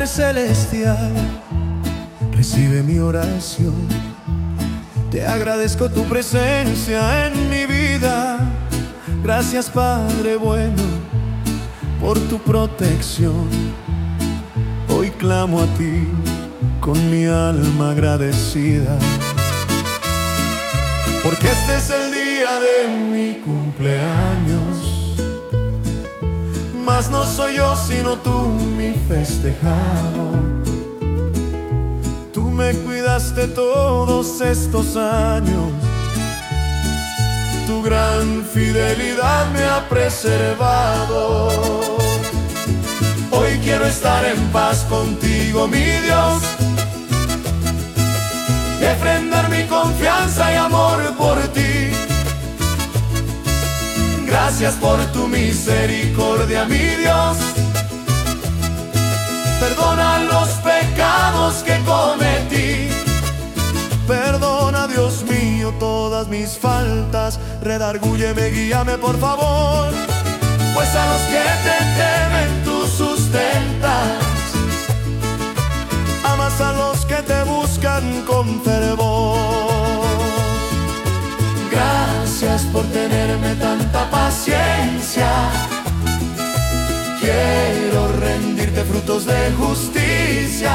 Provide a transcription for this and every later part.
Padre Celestial, recibe mi oración. Te agradezco tu presencia en mi vida. Gracias, Padre bueno, por tu protección. Hoy clamo a ti con mi alma agradecida, porque este es el día de mi cumpleaños. Mas no soy yo sino tú mi festejado. Tú me cuidaste todos estos años. Tu gran fidelidad me ha preservado. Hoy quiero estar en paz contigo, mi Dios, y ofrendar mi confianza y amor por ti. Gracias por tu misericordia, mi Dios. Perdona los pecados que cometí. Perdona, Dios mío, todas mis faltas. Redárgúyeme, guíame por favor, pues a los que te temen tú sustentas. Amas a los que te buscan con fervor. Gracias por tenerme tanta paciencia. Quiero rendirte frutos de justicia.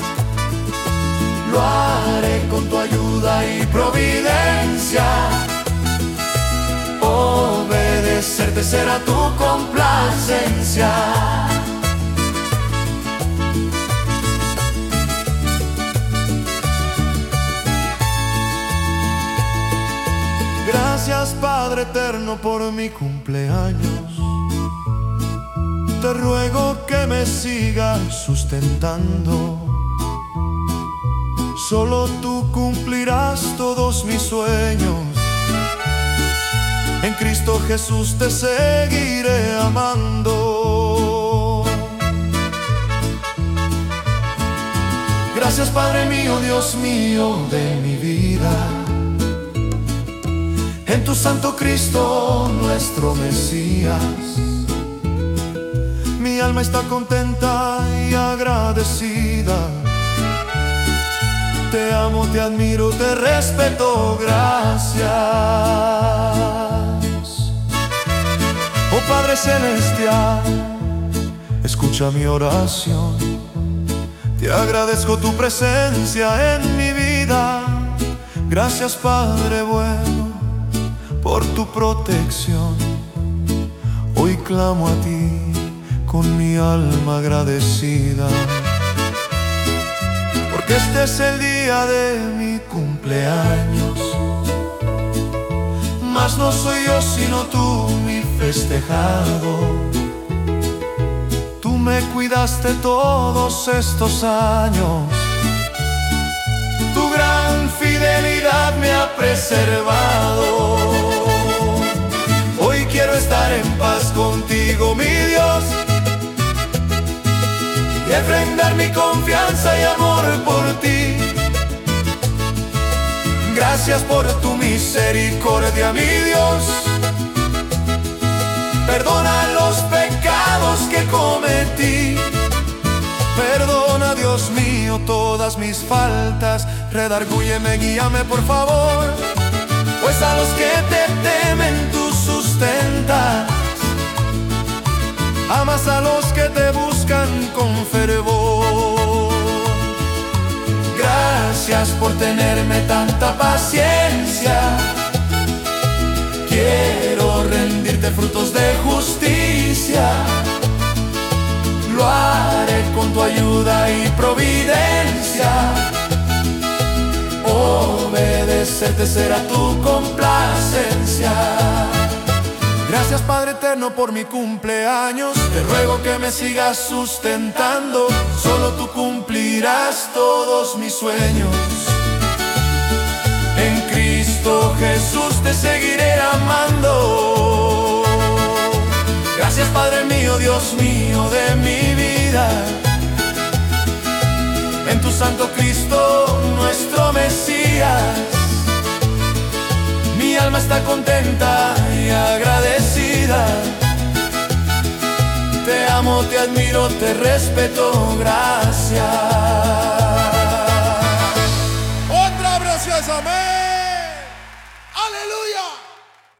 Lo haré con tu ayuda y providencia. Obedecerte será tu complacencia. Gracias, Padre eterno, por mi cumpleaños. Te ruego que me sigas sustentando. Solo tú cumplirás todos mis sueños. En Cristo Jesús te seguiré amando. Gracias, Padre mío, Dios mío de mi vida. En tu Santo Cristo, nuestro Mesías, mi alma está contenta y agradecida. Te amo, te admiro, te respeto, gracias. Oh Padre Celestial, escucha mi oración. Te agradezco tu presencia en mi vida. Gracias, Padre bueno, por tu protección. Hoy clamo a ti con mi alma agradecida, porque este es el día de mi cumpleaños. Mas no soy yo sino tú mi festejado. Tú me cuidaste todos estos años. Tu gran fidelidad me ha preservado. Hoy quiero estar en paz contigo, mi Dios, y ofrendar mi confianza y amor por ti. Gracias por tu misericordia, mi Dios. Perdona los pecados que cometí. Perdona, Dios mío, todas mis faltas. Redárgúyeme, guíame por favor, pues a los que te temen tú sustentas. Amas a los que te buscan con fervor. Gracias por tenerme tanta paciencia. Quiero rendirte frutos de justicia. Lo haré con tu ayuda y providencia. Obedecerte será tu complacencia. Gracias, Padre eterno, por mi cumpleaños. Te ruego que me sigas sustentando. Solo tú cumplirás todos mis sueños. En Cristo Jesús te seguiré amando. Gracias, Padre mío, Dios mío de mi vida. En tu Santo Cristo, nuestro Mesías, mi alma está contenta y agradecida. te amo, te admiro, te respeto, gracias.